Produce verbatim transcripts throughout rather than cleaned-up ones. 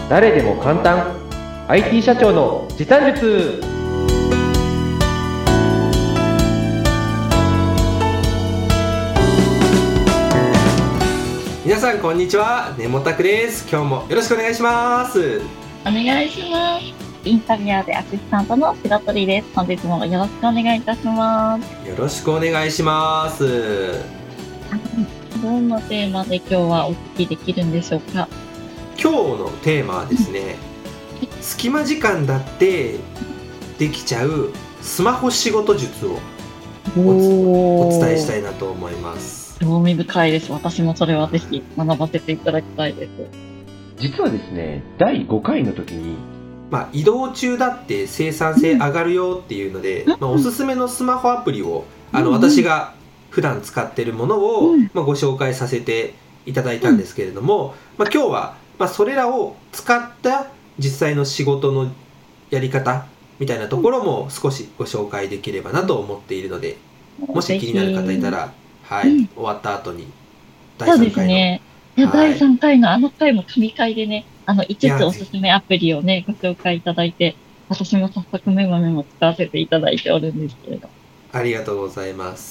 誰でも簡単 アイティー 社長の時短術。 皆さんこんにちは、ネモタクです。今日もよろしくお願いします。 お願いします。インタビュアーでアシスタントの白鳥です。本日もよろしくお願いいたします。 よろしくお願いします。 どんなテーマで今日はお聞きできるんでしょうか。 今日のテーマはですね、うん、隙間時間だってできちゃうスマホ仕事術を お, お伝えしたいなと思います。 興味深いです。私もそれはぜひ学ばせていただきたいです。 実はですね、だいごかいの時に、 まあ、移動中だって生産性上がるよっていうので、うんまあ、おすすめのスマホアプリを、うん、あの私が普段使っているものを、うんまあ、ご紹介させていただいたんですけれども、まあ、今日は、まあ、それらを使った実際の仕事のやり方みたいなところも少しご紹介できればなと思っているので、もし気になる方いたら、はい、うん、終わった後にだいさんかいの、そうですね、 はい、だいさんかいのあの回も神回でね、あのいつつおすすめアプリをねご紹介いただいて、私も早速メモメモ使わせていただいておるんですけれど。 ありがとうございます。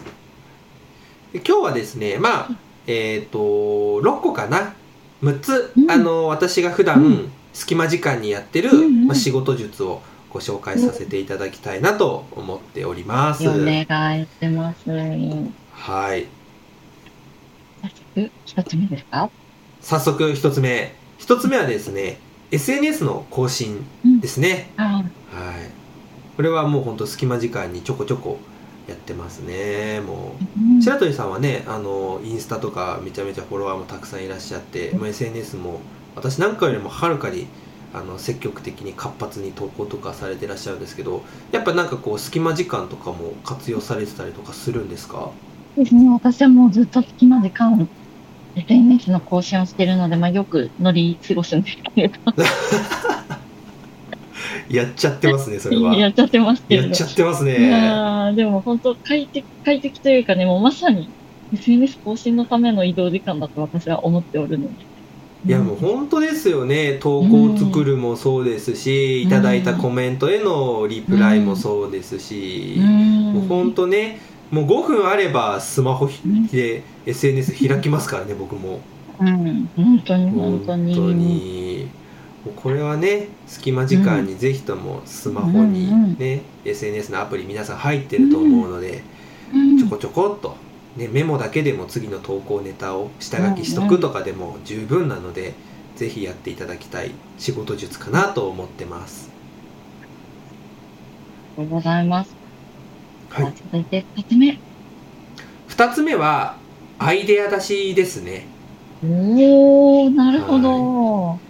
で今日はですね、まあえっとろっこかな、むっつ、うん、あの私が普段、うん、隙間時間にやってる、うんうんまあ、仕事術をご紹介させていただきたいなと思っております。 お願いします。 はい。 早速一つ目ですか。 早速一つ目。一つ目はですね、エスエヌエス の更新ですね。うん、はい。これはもう本当隙間時間にちょこちょこやってますね。もう、うん、白鳥さんはね、あのインスタとかめちゃめちゃフォロワーもたくさんいらっしゃって、うん、エスエヌエス も私なんかよりもはるかにあの積極的に活発に投稿とかされてらっしゃるんですけど、やっぱなんかこう隙間時間とかも活用されてたりとかするんですか？ ですね、私はもうずっと隙間時間 エスエヌエス の更新をしているので、まあ、よく乗り過ごすんですけれどやっちゃってますね、それは。 やっちゃってますけど。 やっちゃってますね。 いやでも本当快適、快適というかね、もうまさに エスエヌエス 更新のための移動時間だと私は思っておるので。 いやもう本当ですよね。投稿を作るもそうですし、うん、いただいたコメントへのリプライもそうですし、うん、もう本当ね、もうごふんあればスマホで エスエヌエス 開きますからね、僕も。 うん、本当に本当に。 本当にこれはね、隙間時間にぜひともスマホにね、うん、エスエヌエス のアプリ皆さん入ってると思うので、うん、ちょこちょこっと、ね、メモだけでも次の投稿ネタを下書きしとくとかでも十分なので、うんうん、ぜひやっていただきたい仕事術かなと思ってます。 ありがとうございます。はい、続いてふたつめ。 ふたつめはアイデア出しですね。 おー、なるほど。はい、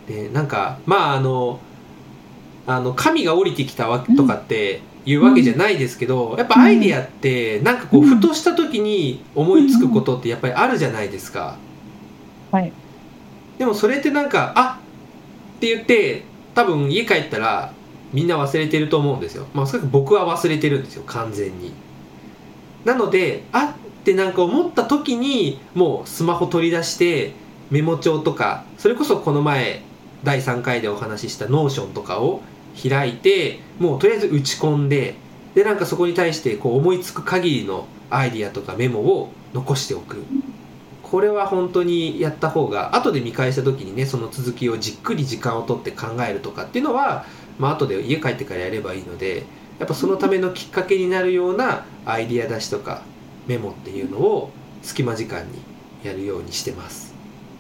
でなんかまああのあの神が降りてきたわけとかっていうわけじゃないですけど、うん、やっぱアイデアってなんかこう、うん、ふとした時に思いつくことってやっぱりあるじゃないですか。 はい。 でもそれってなんかあって言って多分家帰ったらみんな忘れてると思うんですよ。まあおそらく僕は忘れてるんですよ、完全に。なのであってなんか思った時にもうスマホ取り出してメモ帳とか、それこそこの前だいさんかいでお話ししたノーションとかを開いて、もうとりあえず打ち込んで、でなんかそこに対してこう思いつく限りのアイディアとかメモを残しておく。これは本当にやった方が後で見返した時にね、その続きをじっくり時間をとって考えるとかっていうのは、まあ後で家帰ってからやればいいので、やっぱそのためのきっかけになるようなアイディア出しとかメモっていうのを隙間時間にやるようにしてます。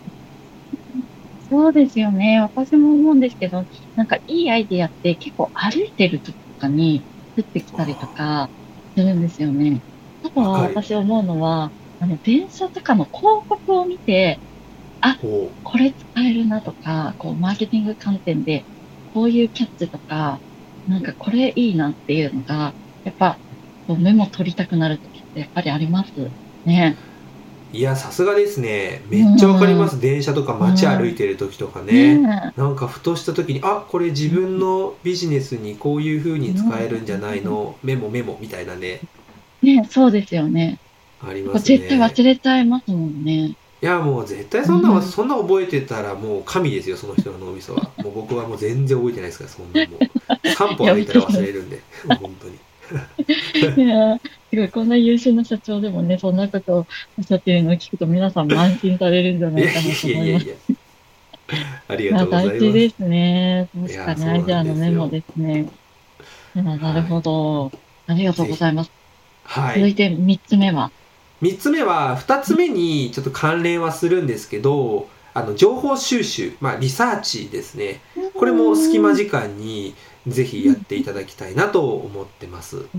そうですよね。私も思うんですけど、なんかいいアイディアって結構歩いてる時とかに降ってきたりとかするんですよね。あとは私思うのは、あの電車とかの広告を見て、あ、これ使えるなとか、こうマーケティング観点でこういうキャッチとか、なんかこれいいなっていうのが、やっぱこうメモ取りたくなる時ってやっぱりありますね。 いやさすがですね。めっちゃわかります、うん、電車とか街歩いてる時とかね、うん、なんかふとした時にあこれ自分のビジネスにこういう風に使えるんじゃないの、うん、メモメモみたいなね。 ね、そうですよね。 ありますね。 絶対忘れちゃいますもんね。 いやもう絶対そんな、 うんそんな覚えてたらもう神ですよ、その人の脳みそは。もう僕はもう全然覚えてないですから、そんなもうさん歩歩いたら忘れるんでもう本当に。 いやー、すごい、こんな優秀な社長でもね、そんなことをおっしゃっているのを聞くと、皆さんも安心されるんじゃいやいないかなと思います。 やいやいや、ありいや、 がとうござい大事ます。 ですね。 い確かにやそうなアイデアのんですよ。 メモですね。いや、なるはい、 ほど。ありがとうぜひ。 ございます。 はい。 続いてみっつめは？ みっつめはふたつめにちょっと関連はするんですけど、あの情報収集、まあ、リサーチですね。 うこれも隙間ん時間にぜひやっていただきたいなと思ってます。うん、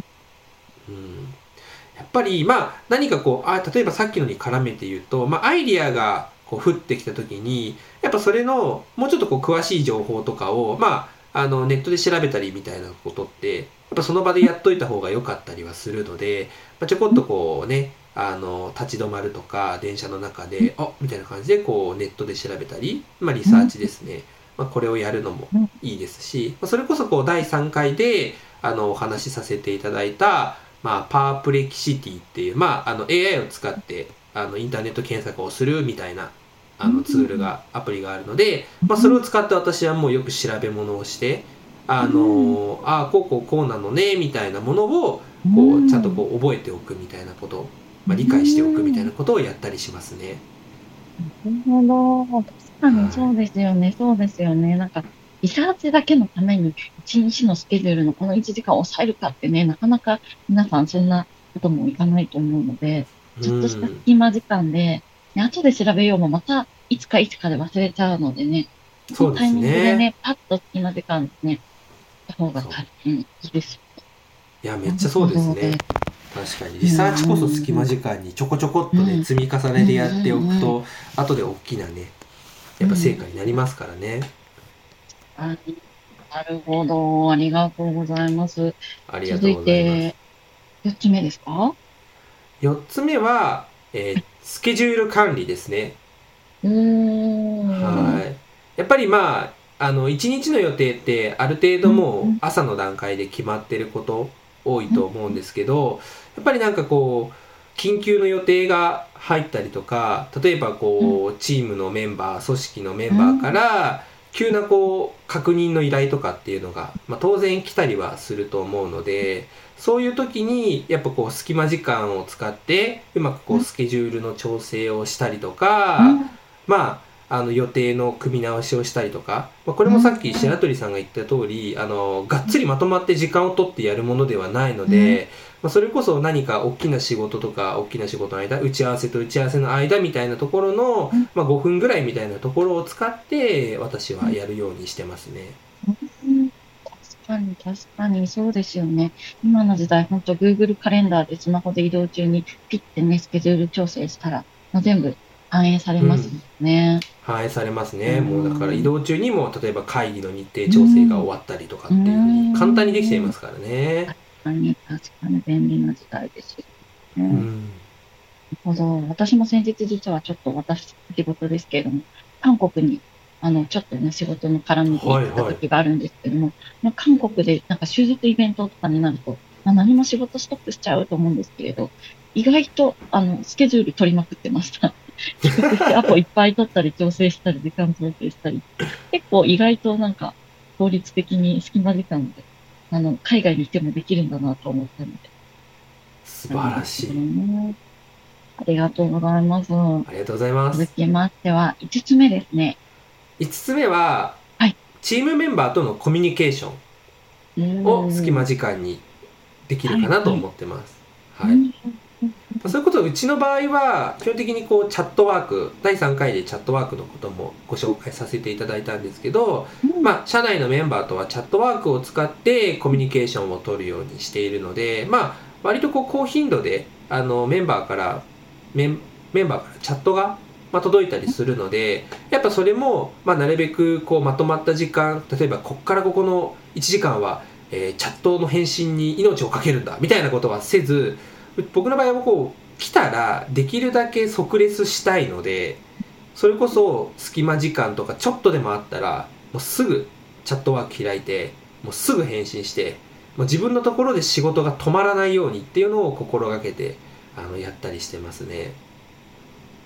やっぱり、まあ、何かこうあ例えばさっきのに絡めて言うと、まあ、アイディアがこう降ってきた時にやっぱそれのもうちょっとこう詳しい情報とかを、まあ、あのネットで調べたりみたいなことってやっぱその場でやっといた方が良かったりはするので、まあ、ちょこっとこうねあの立ち止まるとか電車の中であみたいな感じでこうネットで調べたり、まあ、リサーチですね、まあ、これをやるのもいいですし、まあ、それこそこうだいさんかいであのお話しさせていただいたまあ、パープレキシティっていう、まあ、あの エーアイ を使ってあのインターネット検索をするみたいなあのツールがアプリがあるので、まあ、それを使って私はもうよく調べ物をしてあのあこうこうこうなのねみたいなものをこうちゃんとこう覚えておくみたいなことを、まあ、理解しておくみたいなことをやったりしますね。 なるほど。確かにはそうですよね。そうですよね。なんか、リサーチだけのために、一日のスケジュールのこのいちじかんを抑えるかってね、なかなか皆さんそんなこともいかないと思うので、 い、 ちょっとしたうん、 隙間時間で、ね、後で調べようもまたいつかいつかで忘れちゃうのでね、このそうですタイミングでね。 ね、パッと隙間時間ですね、した方がそう大変いいです。 いやめっなちゃそうるほど。 ですね。 で、 確かにうんリサーチこそうん隙間時間にちょこちょこっとねうん、 積み重うんうんねでやっておくうんうんと後で大きなねやっぱ成うん。 果になりますからね。 あ、なるほど。ありがとうございます。 ありがとう続いございます。 て、四つ目ですか？はよっつめは、えーい。 スケジュール管理ですね。 うーん。 はい。やっぱりまあ、あの、一日の予定ってある程度うん、うもうん、 朝の段階で決まってること多いうん、 と思うんですけど、やっぱりなんかこう、緊急の予定が入ったりとか、例えばうん、 こう、チームのメンバー、組織のメンバーかうん、 ら、急なこう、確認の依頼とかっていうのが、まあ、当然来たりはすると思うので、そういう時に、やっぱこう、隙間時間を使って、うまくこう、 うん、 スケジュールの調整をしたりとか、 うん、 まあ、あの予定の組み直しをしたりとか、まあ、これうん、 もさっき白鳥さんが言った通りあのがっつりまとまって時間を取ってやるものではないのうん、 で、まあ、それこそ何か大きな仕事とか大きな仕事の間打ち合わせと打ち合わせの間みたいなところの、 うん、 まあ、ごふんぐらいみたいなところを使って私はやるようにしてますね。 うん。確かに、確かに、そうですよね。今の時代、本当 Google カレンダーでスマホで移動中にピッてね、スケジュール調整したら、もう全部反映されますうん、 もんね。 反映されますうね。もうだから移ん、 動中にも例えば会議の日程う調整が終ん、 わったりとかうっていうふうに簡単にできちゃいん。 ますからね。 確かに、確かに便利な時代ですよね。なるうん、 ほど。私も先日実はちょっと私、仕事ですけれども、韓国に、あの、ちょっとね、仕事の絡みで行ったはいはい。 時があるんですけども、まあ韓国でなんか終日イベントとかになると、まあ、何も仕事ストップしちゃうと思うんですけれど、意外と、あの、スケジュール取りまくってました。遅刻してアポいっぱい取ったり、調整したり、時間調整したり。結構意外となんか、効率的に隙間時間で、あの、海外にいてもできるんだなと思ったので、 素なん晴らですけどしい。 ね。ありがとうございます。 ありがとうございます。 続きましては、いつつめですね。 いつつめははい。 チームメンバーとのコミュニケーショうンを隙間ーん。 時間にできるはい、 かなとはい。 思ってます。はい。 うん、うん、 そういうことはうちの場合は基本的にこうチャットワークだいさんかいでチャットワークのこともご紹介させていただいたんですけど、 うん、 まあ、社内のメンバーとはチャットワークを使ってコミュニケーションを取るようにしているので、まあ、割とこう高頻度であのメンバーからメンメンバーからチャットが、まあ、届いたりするのでやっぱそれも、まあ、なるべくこうまとまった時間例えばこっからここのいちじかんは、えーチャットの返信に命をかけるんだみたいなことはせず僕の場合はこう来たらできるだけ即レスしたいのでそれこそ隙間時間とかちょっとでもあったらもうすぐチャットワーク開いてもうすぐ返信してもう自分のところで仕事が止まらないようにっていうのを心がけてあのやったりしてますね。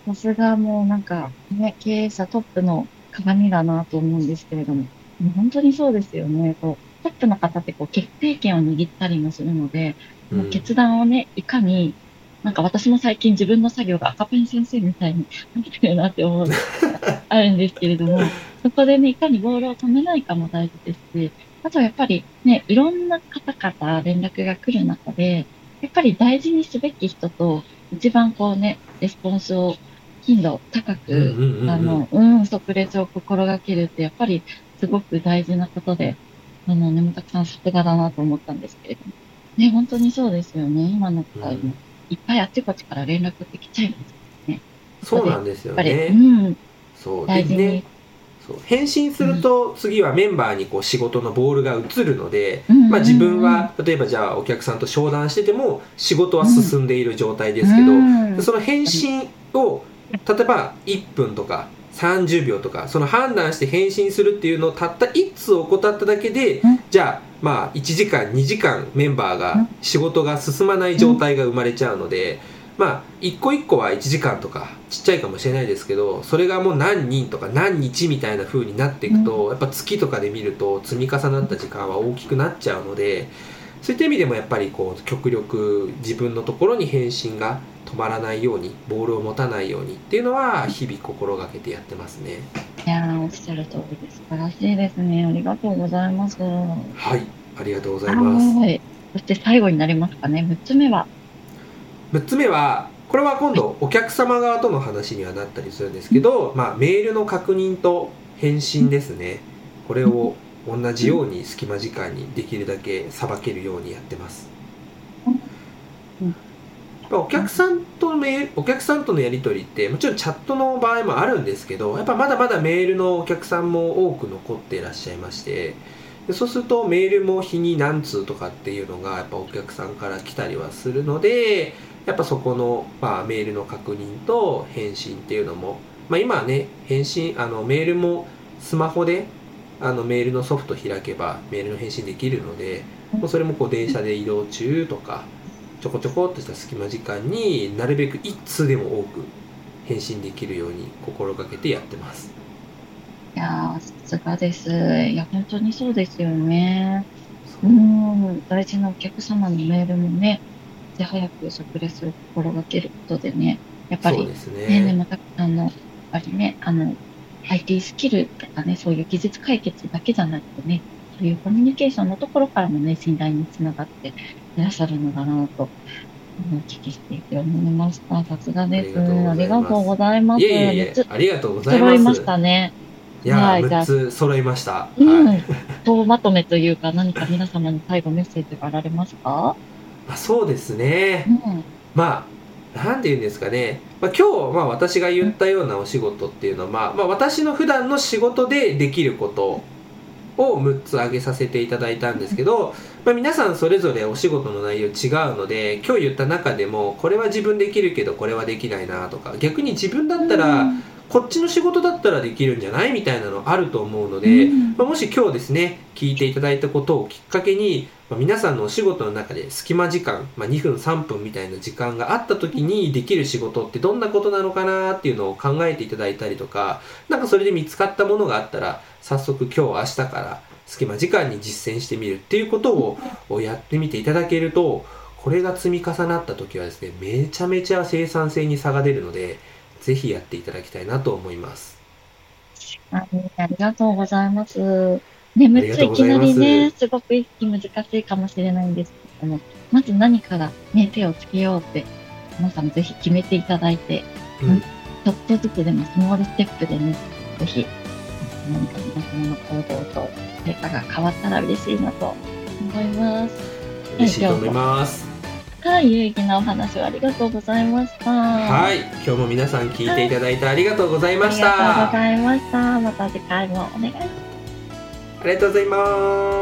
さすがもうなんか、ね、経営者トップの鏡だなと思うんですけれども、もう本当にそうですよね。こう、トップの方ってこう決定権を握ったりもするので、もううん、 決断をね、いかに、なんか私も最近自分の作業が赤ペン先生みたいになってるなって思う時があるんですけれども、そこでね、いかにボールを止めないかも大事ですし、あとはやっぱりね、いろんな方から連絡が来る中で、やっぱり大事にすべき人と、一番こうね、レスポンスを頻度高うんうんく、あうんうん。 の、うん、即レスを心がけるって、やっぱりすごく大事なことで、あの、ねむたくさんさすがだなと思ったんですけれども。ね、本当にそうですよね。今のうん、 場合も、いっぱいあっちこっちから連絡って来ちゃいますね。そこで、やっそうなんですよぱり、うね。 ん、 そうでね、 大事に、 そう返信するうん、 と次はメンバーにこう仕事のボールが移るので、 うん、 まあ、自分うん、うん、 は例えばじゃあお客さんと商談してても仕事はうん、 進んでいる状態でうすけど、 ん、 その返やっぱり、 信を例えばいっぷんとかさんじゅうびょうとかその判断して返信するっていうのをたったいっつう怠っただけで、 うん、 じゃあまあいちじかんにじかんメンバーがうん、 仕事が進まないうん、 状態が生まれちゃうので、まあ一個一個はいちじかんとかちっちゃいかもしれないですけど、それがもう何人とか何日みたいな風になっていくと、やっぱ月とかで見ると積み重なった時間は大きくなっちゃうので、そういった意味でもやっぱりこう極力自分のところに返信が止まらないように、ボールを持たないようにっていうのは日々心がけてやってますね。 いやー、おっしゃる通りです。素晴らしいですね。ありがとうございます。ははい、ありがとうございます。 ーい。そして最後になりますかね。むっつめは、 むっつめはこれは今はい。 度お客様側との話にはなったりするんですけど、まあ、メールの確認と返信ですね。これを同じように隙間時間にできるだけさばけるようにやってます。お客さんとメールお客さんとのやり取りってもちろんチャットの場合もあるんですけど、やっぱまだまだメールのお客さんも多く残っていらっしゃいまして、でそうするとメールも日に何通とかっていうのがやっぱお客さんから来たりはするので、やっぱそこの、まあ、メールの確認と返信っていうのも、まあ、今はね返信あのメールもスマホであのメールのソフト開けばメールの返信できるので、もうそれもこう電車で移動中とかちょこちょこっとした隙間時間になるべく一通でも多く返信できるように心がけてやってます。 いやー、さすがです。いや、本当にそうですよね。うーそうん、大事なお客様のメールもね、いち早く即レスを心がけることでね、やっぱり、 そうですね、ね、 ね。 また、あの、やっぱりね、あの、アイティー スキルとかね、そういう技術解決だけじゃなくてね、そういうコミュニケーションのところからもね、信頼につながっていらっしゃるのだなと、あのお聞きしていて思いました。さすがです。 ありがとうごありざいます。 がとうございます。 いえいえい 6 え、 つありがとうござい揃いまします。 たね。 いやー、 はい、じ 6 ゃあ、 つ揃いました。はい。 うん。総まとめというか、何か皆様に最後メッセージがあられますか？ まあ、そうですね。 うん。 まあ、なんて言うんですかね。まあ、今日、まあ、私がうん。 言ったようなお仕事っていうのは、まあ、まあ、私の普段の仕事でできることをむっつ挙げさせていただいたんですけど、まあ、皆さんそれぞれお仕事の内容違うので、今日言った中でもこれは自分できるけどこれはできないなとか、逆に自分だったらこっちの仕事だったらできるんじゃないみたいなのあると思うのうで、 ん。 まあ、もし今日ですね聞いていただいたことをきっかけに、まあ、皆さんのお仕事の中で隙間時間、まあ、にふんさんぷんみたいな時間があった時にできる仕事ってどんなことなのかなっていうのを考えていただいたりとか、なんかそれで見つかったものがあったら早速今日明日から隙間時間に実践してみるっていうことをやってみていただけると、これが積み重なった時はですねめちゃめちゃ生産性に差が出るので、ぜひやっていただきたいなと思います。 はい、ありがとうございます。ね、6 ありがついきなとうございまりね、 す。 すごく意識難しいかもしれないんですけども、まず何からね、手をつけようって、皆さんぜひ決めていただいて、うん、ちうん、 ょっとずつでもスモールステップでね、ぜひ、何か皆様の行動と成果が変わったら嬉しいなと思います。はい、 嬉しいと思い今日も、 ます。 はい、有意義なお話をありがとうございました。ははい、今日も皆さん聞いていたい、 だいてありがとうございましありがとうごた。 ざいました。また次回もお願いします。 ありがとうございます。